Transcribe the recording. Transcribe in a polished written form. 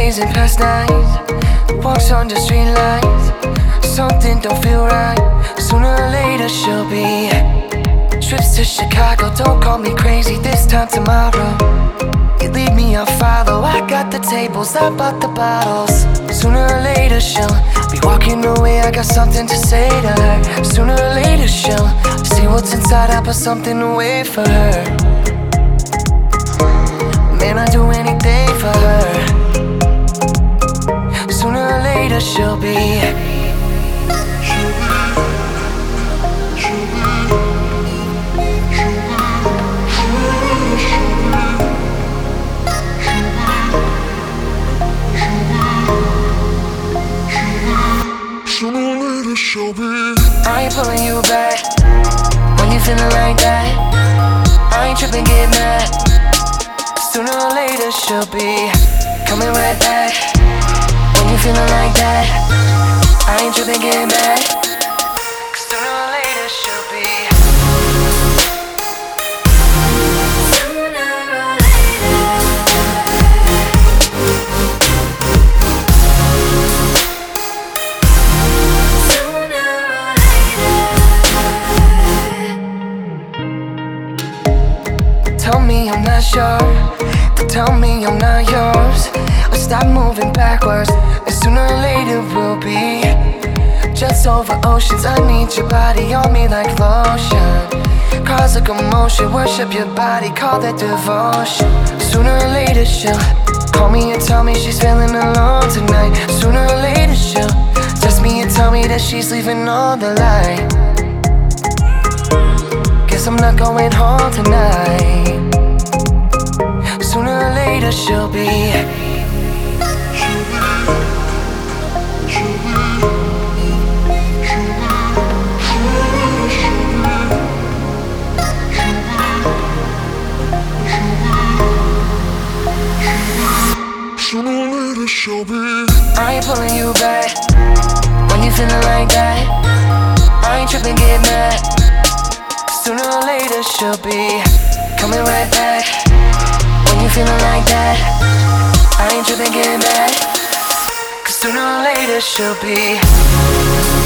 days and past nights, walks under street lights. Something don't feel right. Sooner or later she'll be. Trips to Chicago, don't call me crazy. This time tomorrow, you leave me, I'll follow. I got the tables, I bought the bottles. Sooner or later she'll be walking away. I got something to say to her. Sooner or later she'll see what's inside. I put something away for her. Man, I'd do anything for her. Sooner or later she'll be. Sooner or later she'll be. I ain't pulling you back when you feeling like that. I ain't tripping, get mad. Sooner or later she'll be coming right back. When you feeling like that, I ain't tripping, get mad. Sooner or later she'll be. Tell me I'm not sure, but tell me I'm not yours. Or stop moving backwards, and sooner or later we'll be jets over oceans. I need your body on me like lotion. Cause a commotion, worship your body, call that devotion. Sooner or later she'll call me and tell me she's feeling alone tonight. Sooner or later she'll text me and tell me that she's leaving all the light. Guess I'm not going home tonight. Sooner or later she'll be. Sooner or later she'll be. I ain't pulling you back when you feeling like that. I ain't tripping, get mad. Sooner or later she'll be coming right back. When you feeling like that, I ain't tripping, get mad. Cause sooner or later she'll be.